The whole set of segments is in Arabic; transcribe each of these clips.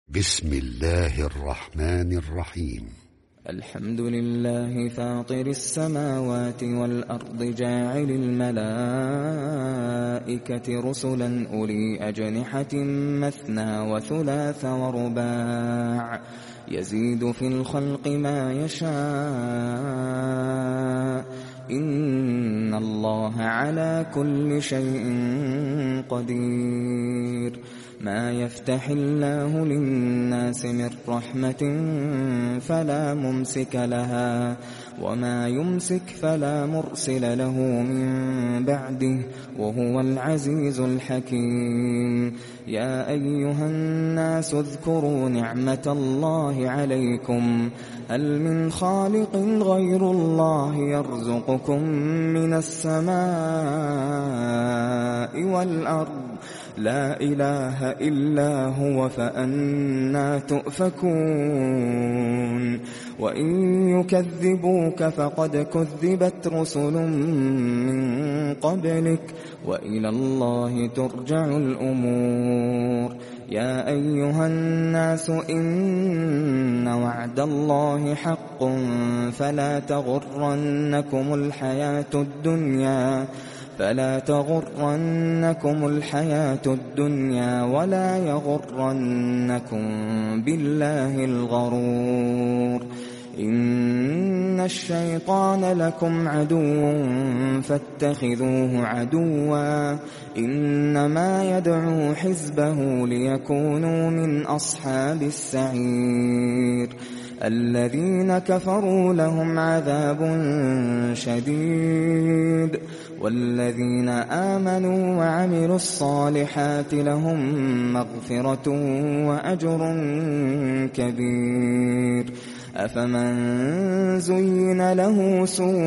بسم الله الرحمن الرحيم. الحمد لله فاطر السماوات والأرض جاعل الملائكة رسلا أولي أجنحة مثنى وثلاث ورباع يزيد في الخلق ما يشاء إن الله على كل شيء قدير. ما يفتح الله للناس من رحمة فلا ممسك لها وما يمسك فلا مرسل له من بعده وهو العزيز الحكيم. يا أيها الناس اذكروا نعمة الله عليكم هل من خالق غير الله يرزقكم من السماء والأرض لا إله إلا هو فأنى تؤفكون. وإن يكذبوك فقد كذبت رسل من قبلك وإلى الله ترجع الأمور. يا أيها الناس إن وعد الله حق فلا تغرنكم الحياة الدنيا ولا يغرنكم بالله الغرور. إن الشيطان لكم عدو فاتخذوه عدوا إنما يدعو حزبه ليكونوا من أصحاب السعير. الذين كفروا لهم عذاب شديد والذين آمنوا وعملوا الصالحات لهم مغفرة وأجر كبير. أفمن زين له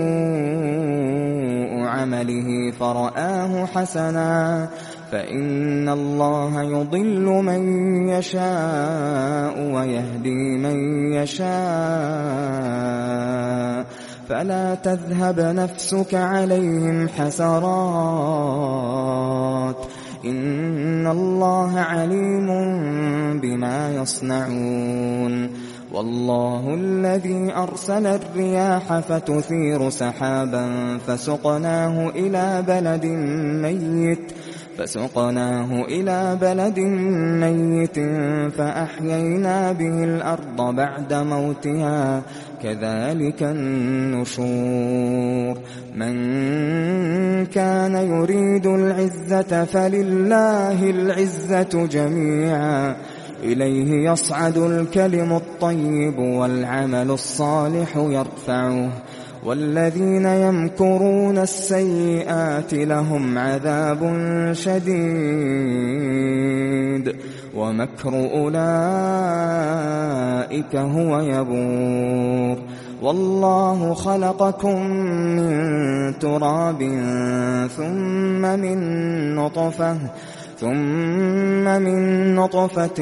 سوء عمله فرآه حسنا فإن الله يضل من يشاء ويهدي من يشاء فلا تذهب نفسك عليهم حسرات إن الله عليم بما يصنعون. والله الذي أرسل الرياح فتثير سحابا فسقناه إلى بلد ميت فأحيينا به الأرض بعد موتها كذلك النشور. من كان يريد العزة فلله العزة جميعا إليه يصعد الكلم الطيب والعمل الصالح يرفعه والذين يمكرون السيئات لهم عذاب شديد ومكر أولئك هو يبور. والله خلقكم من تراب ثم من نطفة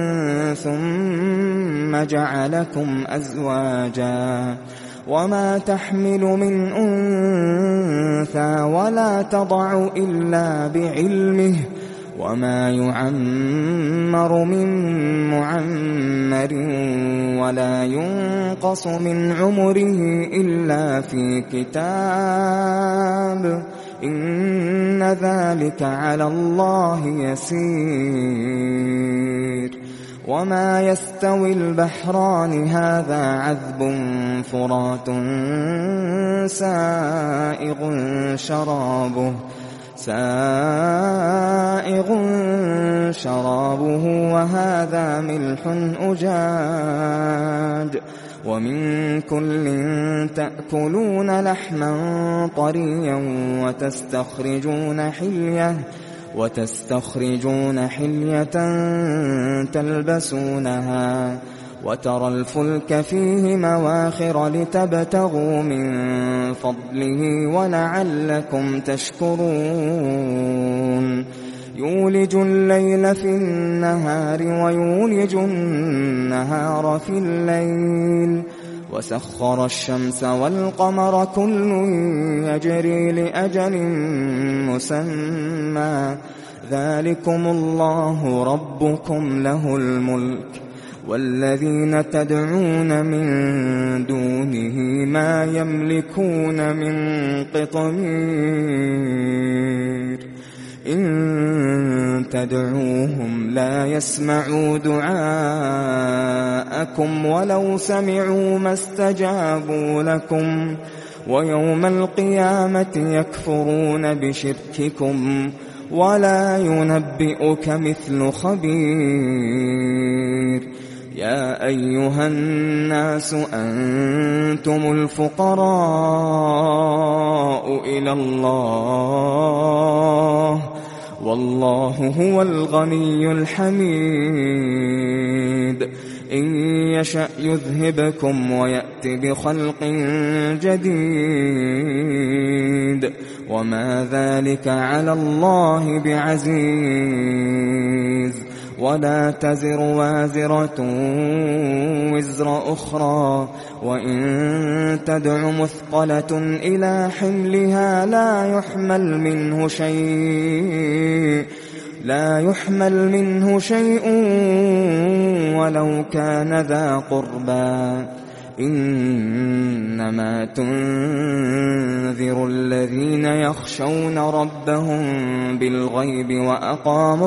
ثم جعلكم أزواجا وما تحمل من أنثى ولا تضع إلا بعلمه وما يعمر من معمر ولا ينقص من عمره إلا في كتاب إن ذلك على الله يسير. وما يستوي البحران هذا عذب فرات سائغ شرابه وهذا ملح أجاج ومن كل تأكلون لحما طريا وتستخرجون حلية تلبسونها وترى الفلك فيه مواخر لتبتغوا من فضله ولعلكم تشكرون. يولج الليل في النهار ويولج النهار في الليل وسخر الشمس والقمر كل يجري لأجل مسمى ذلكم الله ربكم له الملك والذين تدعون من دونه ما يملكون من قطمير إن تدعوهم لا يسمعوا دعاءكم ولو سمعوا ما استجابوا لكم ويوم القيامة يكفرون بشرككم ولا ينبئك مثل خبير يا أيها الناس أنتم الفقراء إلى الله والله هو الغني الحميد إن يشأ يذهبكم ويأت بخلق جديد وما ذلك على الله بعزيز ولا تزر وازرة وزر أخرى وإن تدع مثقلة إلى حملها لا يحمل منه شيء ولو كان ذا قربى إنما تنذر الذين يخشون ربهم بالغيب وأقاموا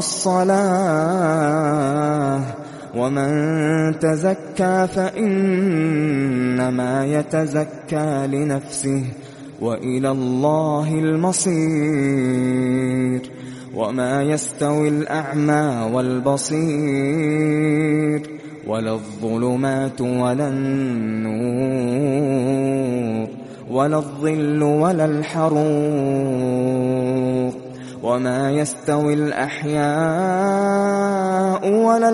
الصلاة ومن تزكى فإنما يتزكى لنفسه وإلى الله المصير وما يستوي الأعمى والبصير ولا الظلمات ولا النور ولا الظل ولا الحرور وما يستوي الأحياء ولا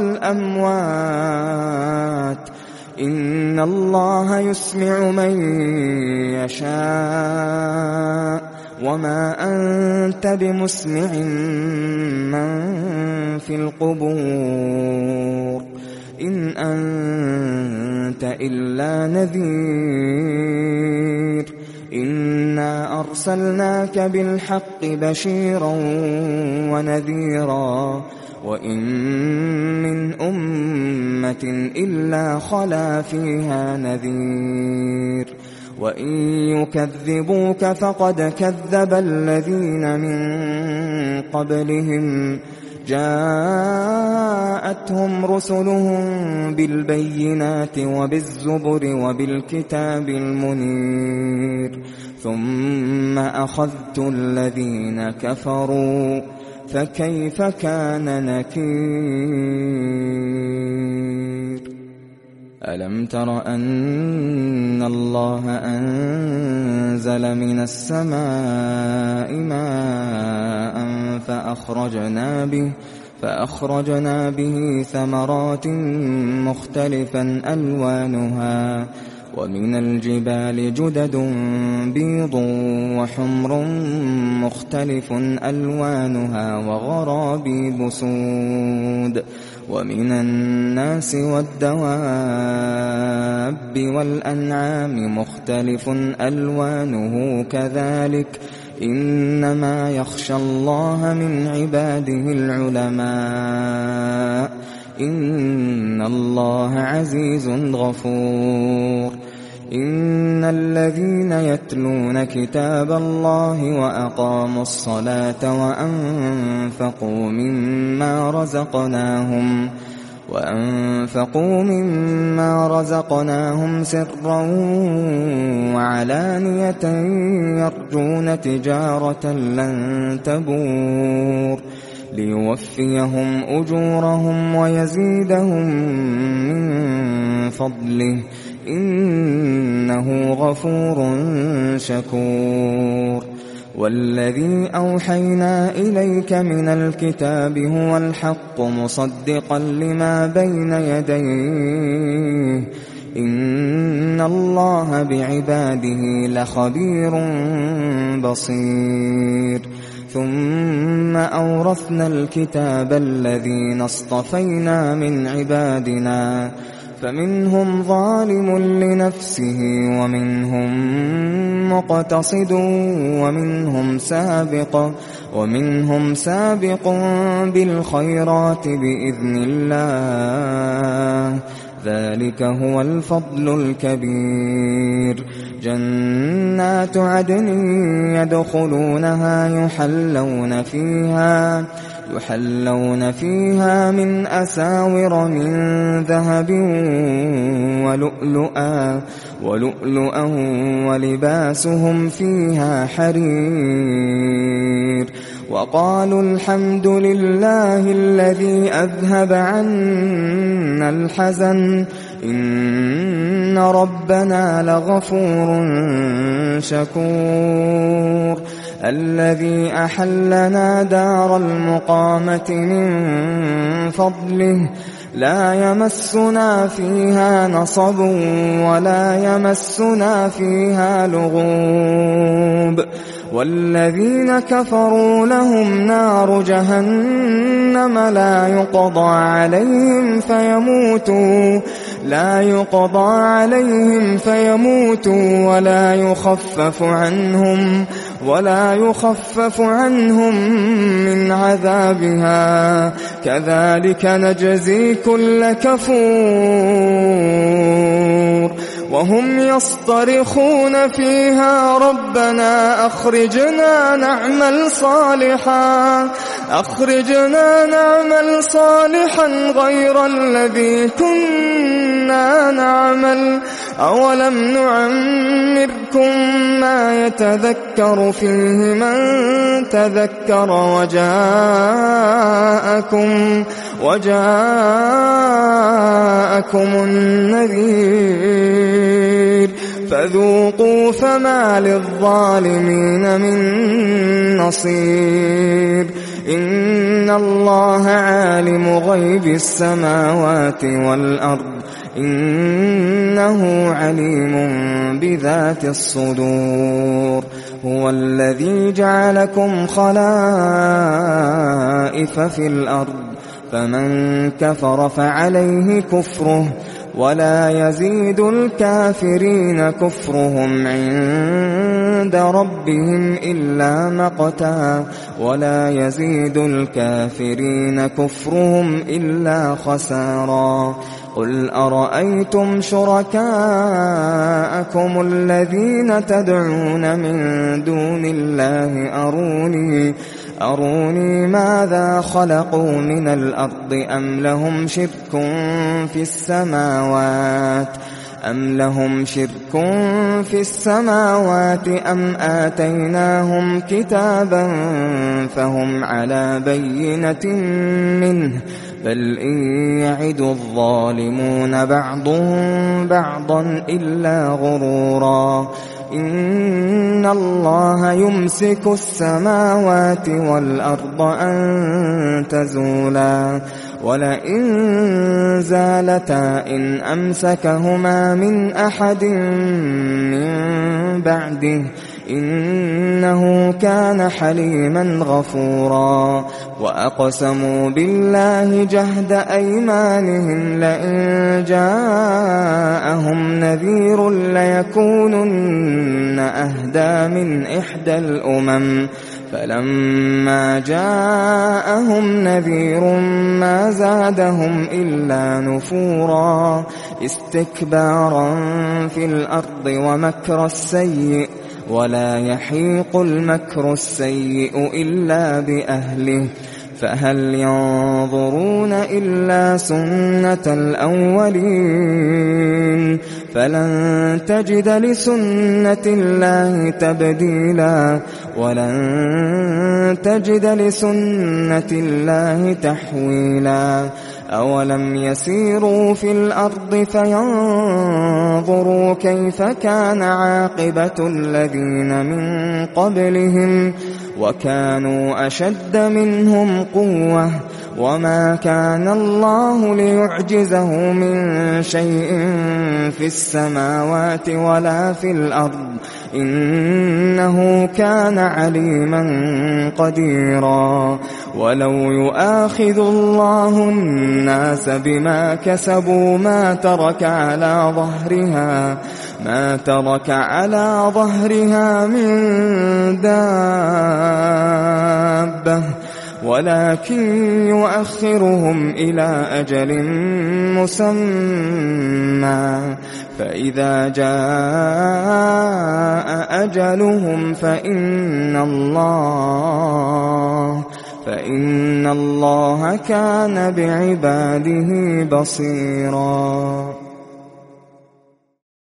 الأموات إن الله يسمع من يشاء وما أنت بمسمع من في القبور إن أنت إلا نذير إنا أرسلناك بالحق بشيرا ونذيرا وإن من أمة إلا خلا فيها نذير وإن يكذبوك فقد كذب الذين من قبلهم جاءتهم رسلهم بالبينات وبالزبر وبالكتاب المنير ثم أخذت الذين كفروا فكيف كان نكير ألم تر أن الله أنزل من السماء ماء فأخرجنا به ثمرات مختلفا ألوانها ومن الجبال جدد بيض وحمر مختلف ألوانها وغرابيب سود ومن الناس والدواب والأنعام مختلف ألوانه كذلك إنما يخشى الله من عباده العلماء إن الله عزيز غفور إن الذين يتلون كتاب الله وأقاموا الصلاة وأنفقوا مما رزقناهم سرا وعلانية يرجون تجارة لن تبور ليوفيهم أجورهم ويزيدهم من فضله إنه غفور شكور والذي أوحينا إليك من الكتاب هو الحق مصدقا لما بين يديه إن الله بعباده لخبير بصير ثم أورثنا الكتاب الذين اصطفينا من عبادنا فمنهم ظالم لنفسه ومنهم مقتصد ومنهم سابق بالخيرات بإذن الله ذلك هو الفضل الكبير. جنات عدن يدخلونها يحلون فيها من أساور من ذهب ولؤلؤا ولباسهم فيها حرير. وقالوا الحمد لله الذي أذهب عنا الحزن إن ربنا لغفور شكور. الذي أحلنا دار المقامة من فضله لا يمسنا فيها نصب ولا يمسنا فيها لغوب. والذين كفروا لهم نار جهنم لا يقضى عليهم فيموتوا ولا يخفف عنهم من عذابها كذلك نجزي كل كفور. وهم يصطرخون فيها ربنا أخرجنا نعمل صالحا غير الذي كنا نعمل أولم نعمركم ما يتذكر فيه من تذكر وجاءكم النذير فذوقوا فما للظالمين من نصير. إن الله عالم غيب السماوات والأرض إنه عليم بذات الصدور. هو الذي جعلكم خلائف في الأرض فمن كفر فعليه كفره ولا يزيد الكافرين كفرهم عند ربهم إلا مقتا ولا يزيد الكافرين كفرهم إلا خسارا. قل أرأيتم شركاءكم الذين تدعون من دون الله أروني ماذا خلقوا من الأرض أم لهم شرك في السماوات أم آتيناهم كتابا فهم على بينة منه بل إن يعد الظالمون بعضهم بعضا إلا غرورا. إن الله يمسك السماوات والأرض أن تزولا ولئن زالتا إن أمسكهما من أحد من بعده إنه كان حليما غفورا. وأقسموا بالله جهد أيمانهم لئن جاءهم نذير ليكونن أهدى من إحدى الأمم فلما جاءهم نذير ما زادهم إلا نفورا استكبارا في الأرض ومكر السيء ولا يحيق المكر السيء إلا بأهله فهل ينظرون إلا سنة الأولين فلن تجد لسنة الله تبديلا ولن تجد لسنة الله تحويلا. أولم يسيروا في الأرض فينظروا كيف كان عاقبة الذين من قبلهم وكانوا أشد منهم قوة وما كان الله ليعجزه من شيء في السماوات ولا في الأرض إنه كان عليما قديرا. ولو يؤاخذ الله الناس بما كسبوا ما ترك على ظهرها من دابة ولكن يؤخرهم إلى أجل مسمى فإذا جاء أجلهم فإن الله كان بعباده بصيرا.